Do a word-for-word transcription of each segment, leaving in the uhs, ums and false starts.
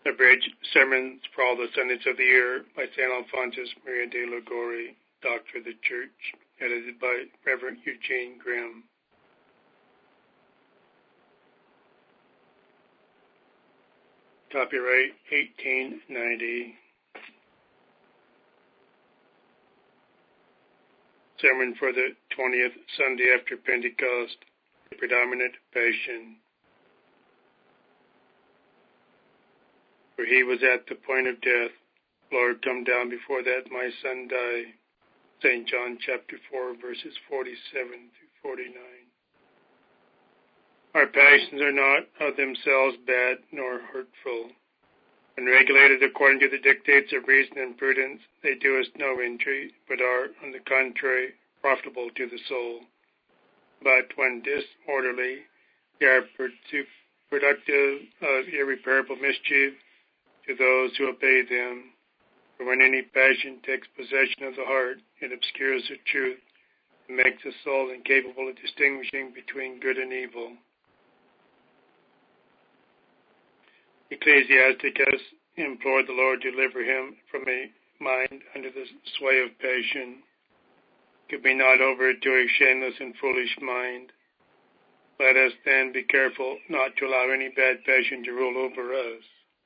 Abridged Sermons for All the Sundays of the Year by Saint Alphonsus Maria de Liguori, Doctor of the Church, edited by Reverend Eugene Grimm. Copyright eighteen ninety. Sermon for the twentieth Sunday after Pentecost, the predominant Passion. For he was at the point of death. Lord, come down before that my son die. Saint John chapter four, verses forty-seven through forty-nine. Our passions are not of themselves bad nor hurtful. When regulated according to the dictates of reason and prudence, they do us no injury, but are, on the contrary, profitable to the soul. But when disorderly, they are productive of irreparable mischief to those who obey them. For when any passion takes possession of the heart, it obscures the truth and makes the soul incapable of distinguishing between good and evil. Ecclesiasticus implored the Lord to deliver him from a mind under the sway of passion. Give me not over to a shameless and foolish mind. Let us then be careful not to allow any bad passion to rule over us.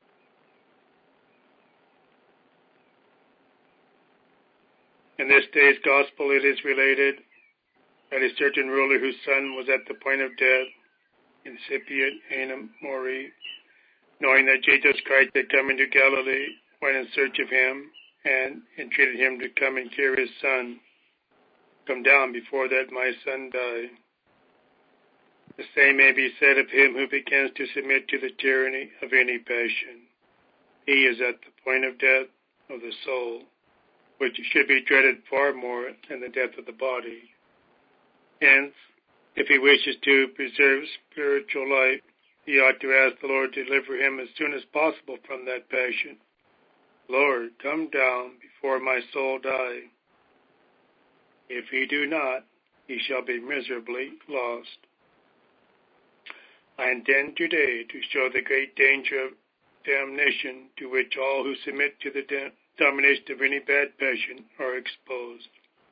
In this day's gospel it is related that a certain ruler whose son was at the point of death, incipient anum mori, knowing that Jesus Christ had come into Galilee, went in search of him and entreated him to come and cure his son. Come down before that my son die. The same may be said of him who begins to submit to the tyranny of any passion. He is at the point of death of the soul, which should be dreaded far more than the death of the body. Hence, if he wishes to preserve spiritual life, he ought to ask the Lord to deliver him as soon as possible from that passion. Lord, come down before my soul die. If he do not, he shall be miserably lost. I intend today to show the great danger of damnation to which all who submit to the de- domination of any bad passion are exposed.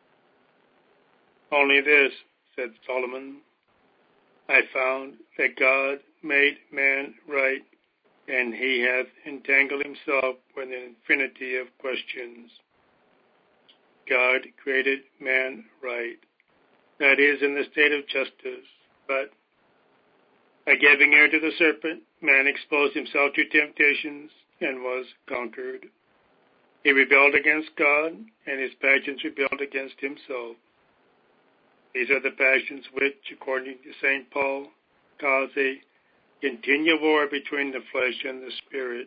Only this, said Solomon, I found that God made man right, and he hath entangled himself with an infinity of questions. God created man right, that is, in the state of justice, but by giving ear to the serpent, man exposed himself to temptations and was conquered. He rebelled against God, and his passions rebelled against himself. These are the passions which, according to Saint Paul, cause a continual war between the flesh and the spirit.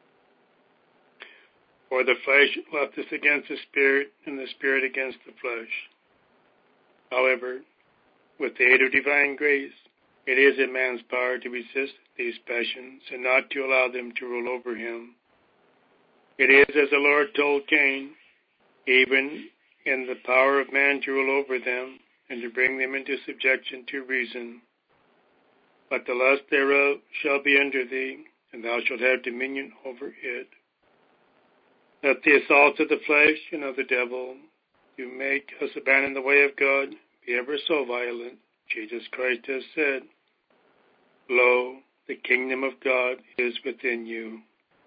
For the flesh lusts against the spirit, and the spirit against the flesh. However, with the aid of divine grace, it is in man's power to resist these passions and not to allow them to rule over him. It is, as the Lord told Cain, even in the power of man to rule over them and to bring them into subjection to reason. But the lust thereof shall be under thee, and thou shalt have dominion over it. Let the assaults of the flesh and of the devil, to make us abandon the way of God, be ever so violent. Jesus Christ has said, Lo, the kingdom of God is within you.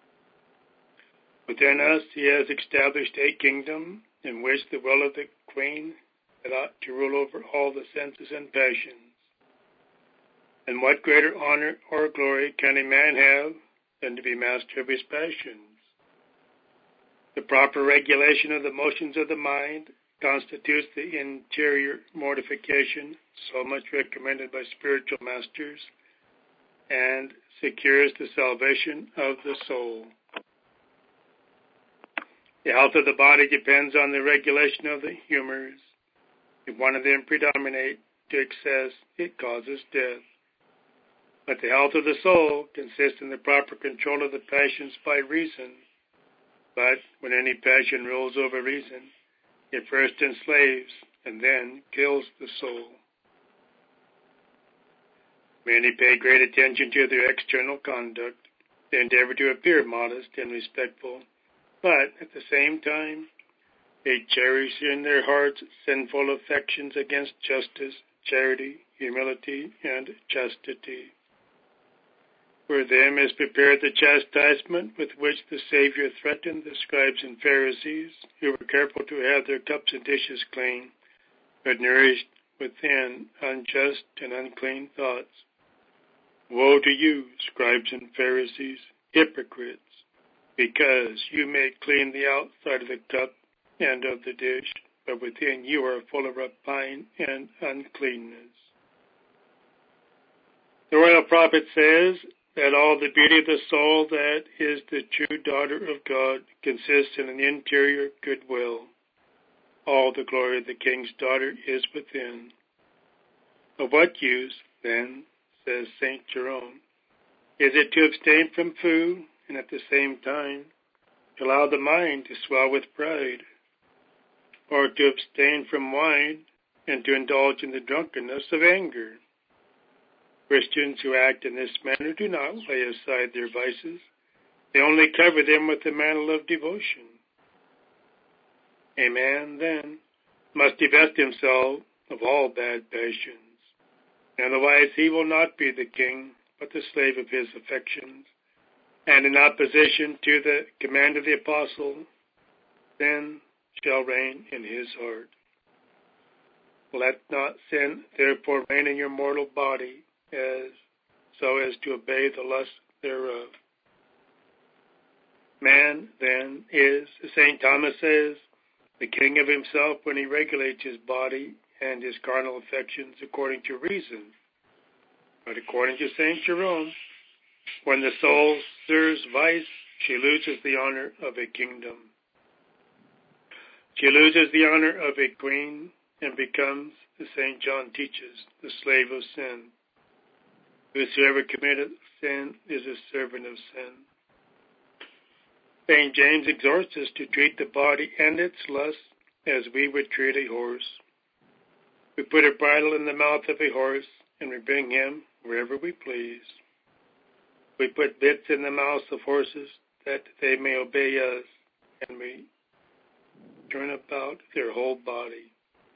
Within us he has established a kingdom in which the will of the queen that ought to rule over all the senses and passions. And what greater honor or glory can a man have than to be master of his passions? The proper regulation of the motions of the mind constitutes the interior mortification, so much recommended by spiritual masters, and secures the salvation of the soul. The health of the body depends on the regulation of the humors. If one of them predominate to excess, it causes death. But the health of the soul consists in the proper control of the passions by reason. But when any passion rules over reason, it first enslaves and then kills the soul. Many pay great attention to their external conduct. They endeavor to appear modest and respectful, but at the same time, they cherish in their hearts sinful affections against justice, charity, humility, and chastity. For them is prepared the chastisement with which the Savior threatened the scribes and Pharisees, who were careful to have their cups and dishes clean, but nourished within unjust and unclean thoughts. Woe to you, scribes and Pharisees, hypocrites, because you make clean the outside of the cup and of the dish, but within you are full of rapine and uncleanness. The royal prophet says that all the beauty of the soul that is the true daughter of God consists in an interior goodwill. All the glory of the king's daughter is within. Of what use, then, says Saint Jerome, is it to abstain from food and at the same time to allow the mind to swell with pride, or to abstain from wine and to indulge in the drunkenness of anger? Christians who act in this manner do not lay aside their vices. They only cover them with the mantle of devotion. A man, then, must divest himself of all bad passions. Otherwise he will not be the king, but the slave of his affections. And in opposition to the command of the apostle, sin shall reign in his heart. Let not sin therefore reign in your mortal body, as so as to obey the lust thereof. Man, then, is, as Saint Thomas says, the king of himself when he regulates his body and his carnal affections according to reason. But according to Saint Jerome, when the soul serves vice, she loses the honor of a kingdom. She loses the honor of a queen and becomes, as Saint John teaches, the slave of sin. Whosoever committeth sin is a servant of sin. Saint James exhorts us to treat the body and its lusts as we would treat a horse. We put a bridle in the mouth of a horse, and we bring him wherever we please. We put bits in the mouths of horses that they may obey us, and we turn about their whole body.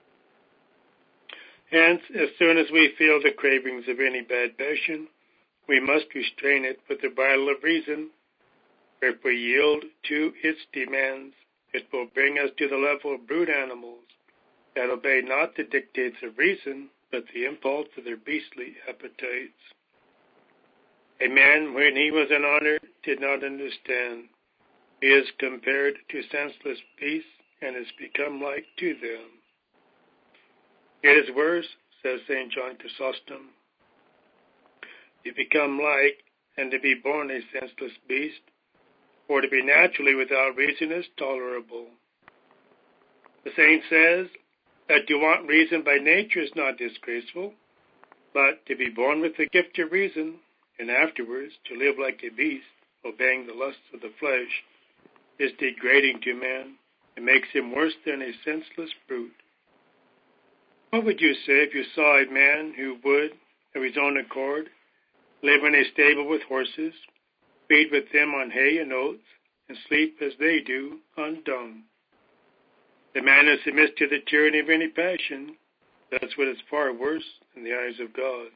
Hence, as soon as we feel the cravings of any bad passion, we must restrain it with the bridle of reason. For if we yield to its demands, it will bring us to the level of brute animals that obey not the dictates of reason, but the impulse of their beastly appetites. A man, when he was in honor, did not understand. He is compared to senseless beasts and has become like to them. It is worse, says Saint John Chrysostom, to become like and to be born a senseless beast, or to be naturally without reason is tolerable. The saint says that to want reason by nature is not disgraceful, but to be born with the gift of reason and afterwards to live like a beast, obeying the lusts of the flesh, is degrading to man and makes him worse than a senseless brute. What would you say if you saw a man who would, of his own accord, live in a stable with horses, feed with them on hay and oats, and sleep as they do on dung? The man who submits to the tyranny of any passion does what is far worse in the eyes of God.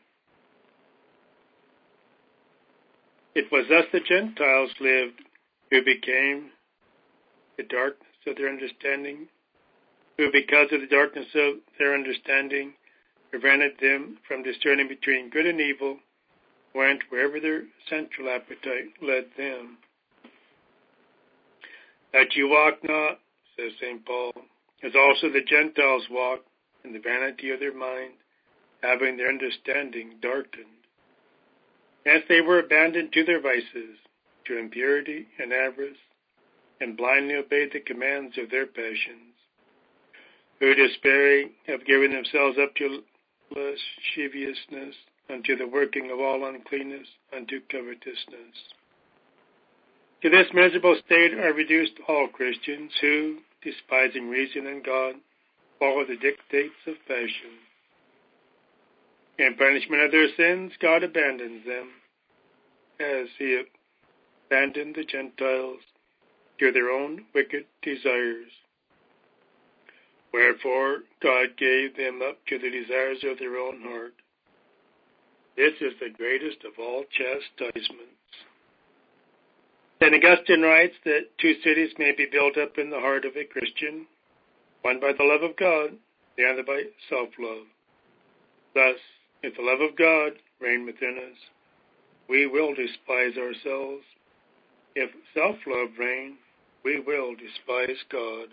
It was thus the Gentiles lived, who became the darkness of their understanding, who because of the darkness of their understanding prevented them from discerning between good and evil, went wherever their sensual appetite led them. That you walk not, says Saint Paul, as also the Gentiles walk in the vanity of their mind, having their understanding darkened. Hence they were abandoned to their vices, to impurity and avarice, and blindly obeyed the commands of their passions, who despairing have given themselves up to lasciviousness, unto the working of all uncleanness, unto covetousness. To this miserable state are reduced all Christians who, despising reason and God, follow the dictates of passion. In punishment of their sins, God abandons them, as he abandoned the Gentiles to their own wicked desires. Wherefore God gave them up to the desires of their own heart. This is the greatest of all chastisements. Saint Augustine writes that two cities may be built up in the heart of a Christian, one by the love of God, the other by self-love. Thus, if the love of God reign within us, we will despise ourselves. If self-love reign, we will despise God.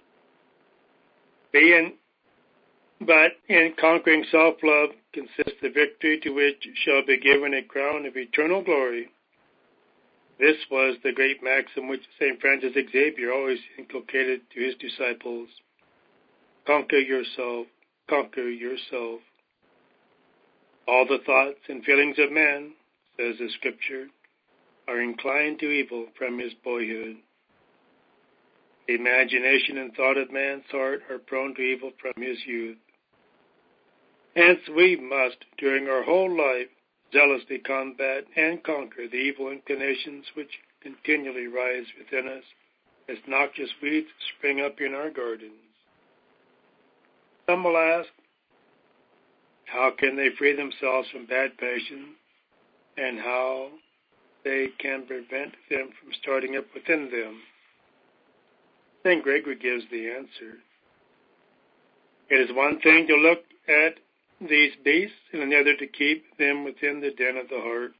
Being, but in conquering self-love consists the victory to which shall be given a crown of eternal glory. This was the great maxim which Saint Francis Xavier always inculcated to his disciples. Conquer yourself, conquer yourself. All the thoughts and feelings of man, says the Scripture, are inclined to evil from his boyhood. The imagination and thought of man's heart are prone to evil from his youth. Hence we must, during our whole life, zealously combat and conquer the evil inclinations which continually rise within us as noxious weeds spring up in our gardens. Some will ask, how can they free themselves from bad passions, and how they can prevent them from starting up within them? Saint Gregory gives the answer. It is one thing to look at these beasts, and another to keep them within the den of the heart.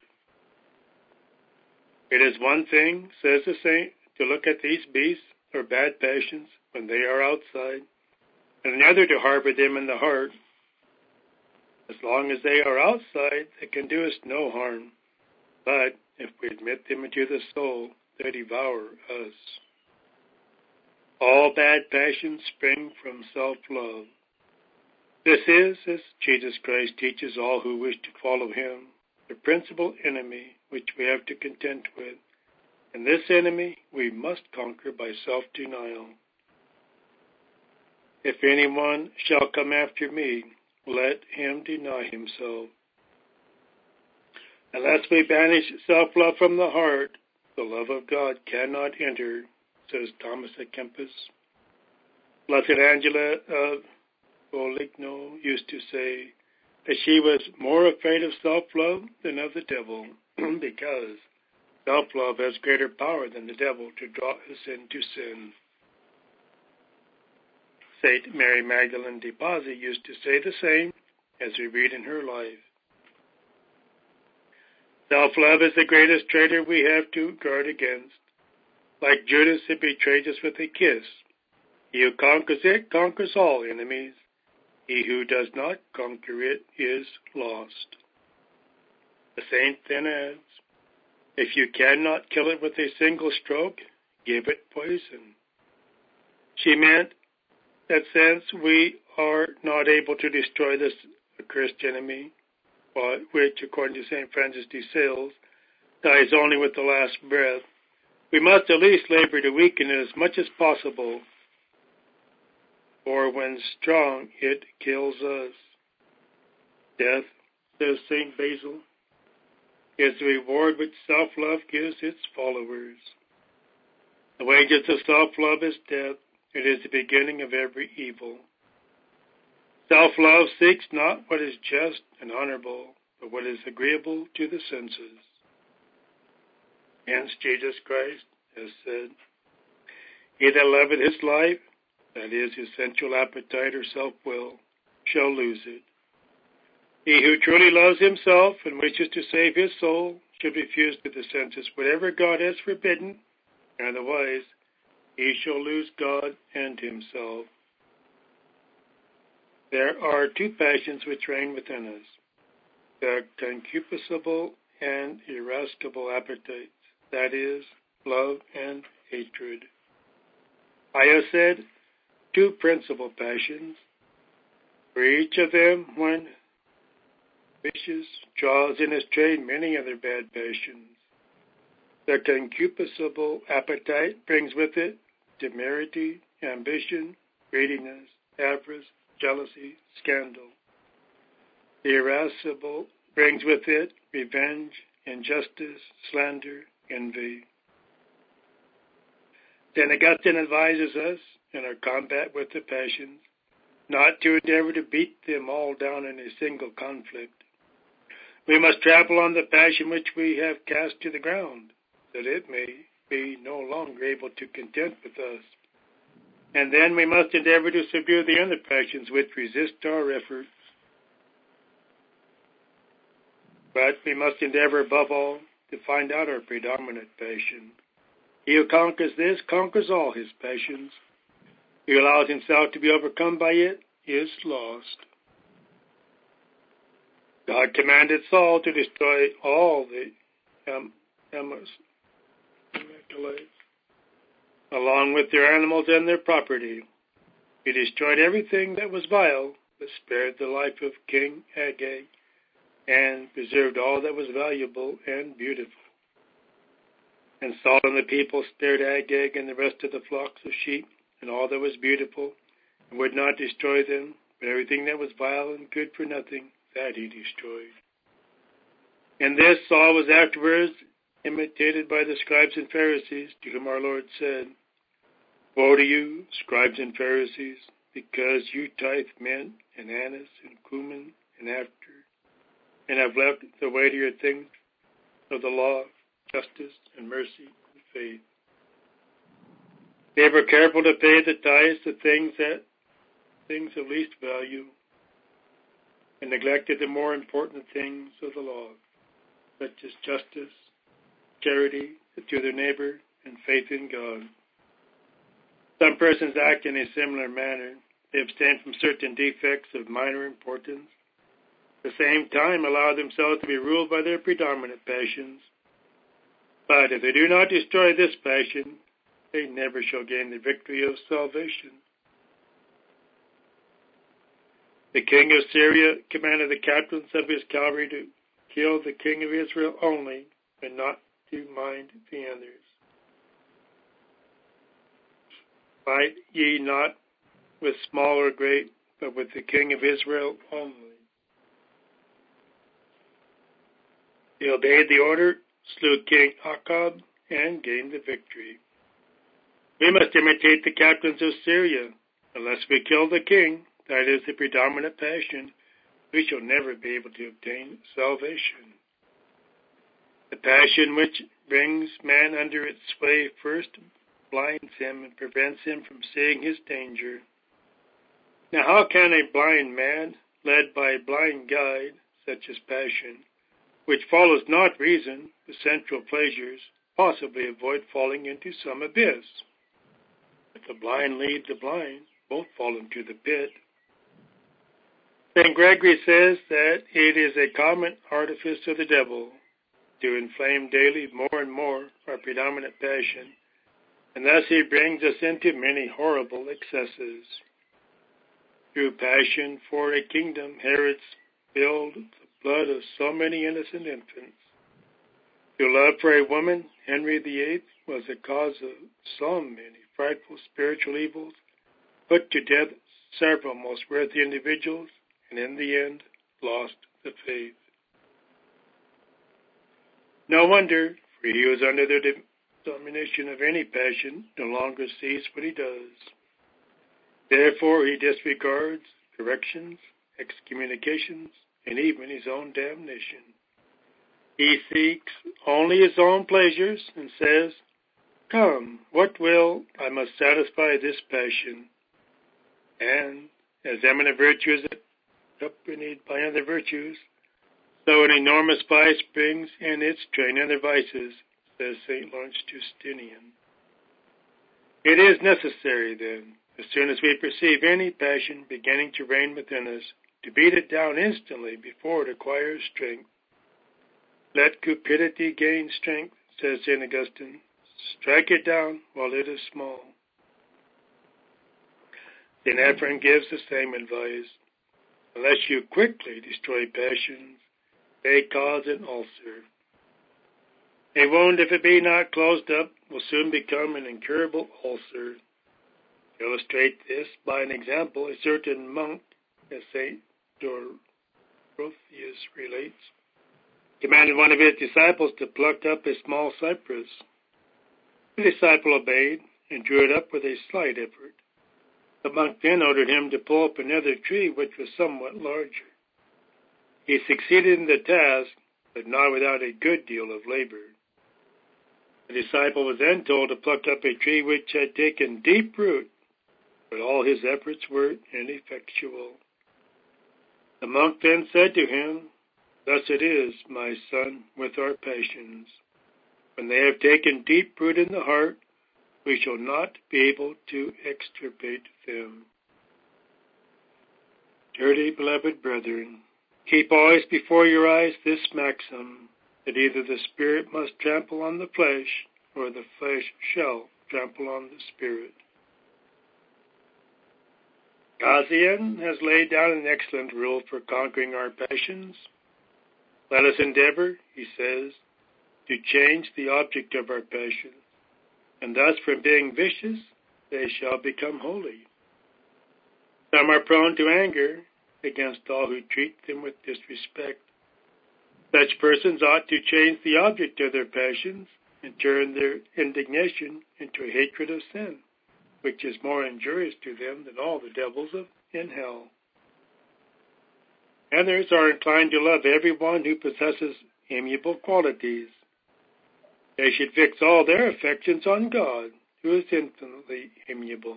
It is one thing, says the saint, to look at these beasts, or bad passions, when they are outside, and another to harbor them in the heart. As long as they are outside, they can do us no harm. But if we admit them into the soul, they devour us. All bad passions spring from self-love. This is, as Jesus Christ teaches all who wish to follow him, the principal enemy which we have to contend with. And this enemy we must conquer by self-denial. If anyone shall come after me, let him deny himself. Unless we banish self-love from the heart, the love of God cannot enter, says Thomas à Kempis. Blessed Angela of Foligno used to say that she was more afraid of self-love than of the devil, because self-love has greater power than the devil to draw us into sin. Saint Mary Magdalene de Pazzi used to say the same, as we read in her life. Self-love is the greatest traitor we have to guard against. Like Judas, it betrays us with a kiss. He who conquers it conquers all enemies. He who does not conquer it is lost. The saint then adds, if you cannot kill it with a single stroke, give it poison. She meant that since we are not able to destroy this accursed enemy, which, according to Saint Francis de Sales, dies only with the last breath, we must at least labor to weaken it as much as possible, for when strong, it kills us. Death, says Saint Basil, is the reward which self-love gives its followers. The wages of self-love is death. It is the beginning of every evil. Self-love seeks not what is just and honorable, but what is agreeable to the senses. Hence Jesus Christ has said, he that loveth his life, that is, his sensual appetite or self-will, shall lose it. He who truly loves himself and wishes to save his soul should refuse to the senses whatever God has forbidden, and otherwise he shall lose God and himself. There are two passions which reign within us, the concupiscible and irascible appetites, that is, love and hatred. I have said two principal passions, for each of them, when vicious, draws in its train many other bad passions. The concupiscible appetite brings with it temerity, ambition, greediness, avarice, jealousy, scandal. The irascible brings with it revenge, injustice, slander, envy. Saint Augustine advises us in our combat with the passions not to endeavor to beat them all down in a single conflict. We must trample on the passion which we have cast to the ground, that it may be no longer able to contend with us. And then we must endeavor to subdue the other passions which resist our efforts. But we must endeavor above all to find out our predominant passion. He who conquers this conquers all his passions. He who allows himself to be overcome by it is lost. God commanded Saul to destroy all the um, Amalekites, along with their animals and their property. He destroyed everything that was vile, but spared the life of King Agag, and preserved all that was valuable and beautiful. And Saul and the people spared Agag and the rest of the flocks of sheep, and all that was beautiful, and would not destroy them, but everything that was vile and good for nothing, that he destroyed. And this Saul was afterwards imitated by the scribes and Pharisees, to whom our Lord said, Woe to you, scribes and Pharisees, because you tithe mint and anise and cumin and after, and have left the weightier things of the law, justice and mercy and faith. They were careful to pay the tithes to things that things of least value, and neglected the more important things of the law, such as justice, charity to their neighbor, and faith in God. Some persons act in a similar manner. They abstain from certain defects of minor importance, at the same time allow themselves to be ruled by their predominant passions. But if they do not destroy this passion, they never shall gain the victory of salvation. The king of Syria commanded the captains of his cavalry to kill the king of Israel only, and not to mind the others. Fight ye not with small or great, but with the king of Israel only. They obeyed the order, slew King Achab, and gained the victory. We must imitate the captains of Syria. Unless we kill the king, that is the predominant passion, we shall never be able to obtain salvation. The passion which brings man under its sway first blinds him and prevents him from seeing his danger. Now how can a blind man, led by a blind guide, such as passion, which follows not reason, the sensual pleasures, possibly avoid falling into some abyss? If the blind lead the blind, both fall into the pit. Saint Gregory says that it is a common artifice of the devil to inflame daily more and more our predominant passion, and thus he brings us into many horrible excesses. Through passion for a kingdom, Herod spilled the blood of so many innocent infants. Through love for a woman, Henry the Eighth was the cause of so many frightful spiritual evils, put to death several most worthy individuals, and in the end lost the faith. No wonder, for he who is under the domination of any passion no longer sees what he does. Therefore he disregards corrections, excommunications, and even his own damnation. He seeks only his own pleasures and says, Come, what will, I must satisfy this passion. And as eminent virtue is accompanied by other virtues, so an enormous vice brings in its train other vices, says Saint Lawrence Justinian. It is necessary, then, as soon as we perceive any passion beginning to reign within us, to beat it down instantly before it acquires strength. Let cupidity gain strength, says Saint Augustine. Strike it down while it is small. Saint Ephraim gives the same advice. Unless you quickly destroy passions, they cause an ulcer. A wound, if it be not closed up, will soon become an incurable ulcer. To illustrate this by an example, a certain monk, as Saint Dorotheus relates, commanded one of his disciples to pluck up a small cypress. The disciple obeyed and drew it up with a slight effort. The monk then ordered him to pull up another tree which was somewhat larger. He succeeded in the task, but not without a good deal of labor. The disciple was then told to pluck up a tree which had taken deep root, but all his efforts were ineffectual. The monk then said to him, "Thus it is, my son, with our passions. When they have taken deep root in the heart, we shall not be able to extirpate them." Dearly beloved brethren, keep always before your eyes this maxim, that either the Spirit must trample on the flesh, or the flesh shall trample on the Spirit. Kasian has laid down an excellent rule for conquering our passions. Let us endeavor, he says, to change the object of our passion, and thus from being vicious, they shall become holy. Some are prone to anger against all who treat them with disrespect. Such persons ought to change the object of their passions and turn their indignation into a hatred of sin, which is more injurious to them than all the devils of in hell. Others are inclined to love everyone who possesses amiable qualities. They should fix all their affections on God, who is infinitely amiable.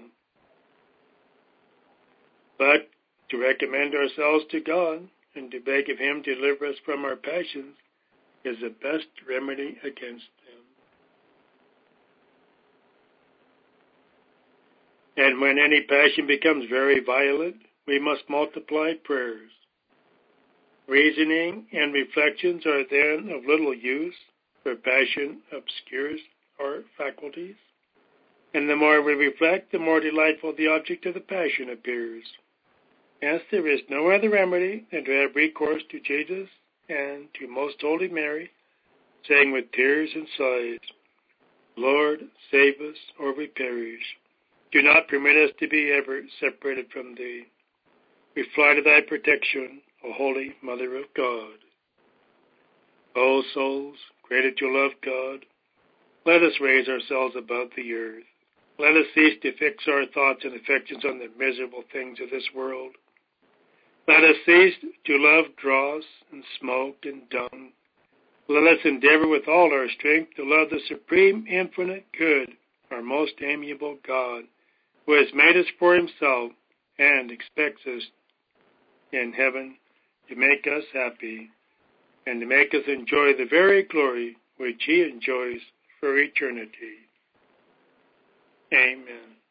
But to recommend ourselves to God and to beg of Him to deliver us from our passions is the best remedy against them. And when any passion becomes very violent, we must multiply prayers. Reasoning and reflections are then of little use, for passion obscures our faculties. And the more we reflect, the more delightful the object of the passion appears. Hence there is no other remedy than to have recourse to Jesus and to Most Holy Mary, saying with tears and sighs, "Lord, save us, or we perish. Do not permit us to be ever separated from Thee. We fly to Thy protection, O Holy Mother of God." O souls, created to love God, let us raise ourselves above the earth. Let us cease to fix our thoughts and affections on the miserable things of this world. Let us cease to love dross and smoke and dung. Let us endeavor with all our strength to love the supreme, infinite good, our most amiable God, who has made us for Himself and expects us in heaven to make us happy and to make us enjoy the very glory which He enjoys for eternity. Amen.